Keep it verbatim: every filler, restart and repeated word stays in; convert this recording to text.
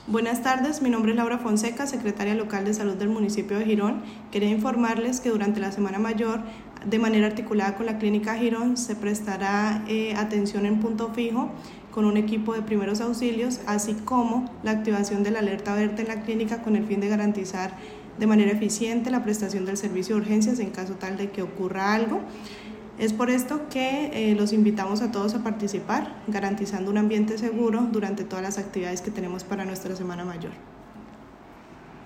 Buenas tardes, mi nombre es Laura Fonseca, secretaria local de salud del municipio de Girón. Quería informarles que durante la Semana Mayor, de manera articulada con la Clínica Girón, se prestará eh, atención en punto fijo con un equipo de primeros auxilios, así como la activación de la alerta verde en la clínica con el fin de garantizar de manera eficiente la prestación del servicio de urgencias en caso tal de que ocurra algo. Es por esto que eh, los invitamos a todos a participar, garantizando un ambiente seguro durante todas las actividades que tenemos para nuestra Semana Mayor.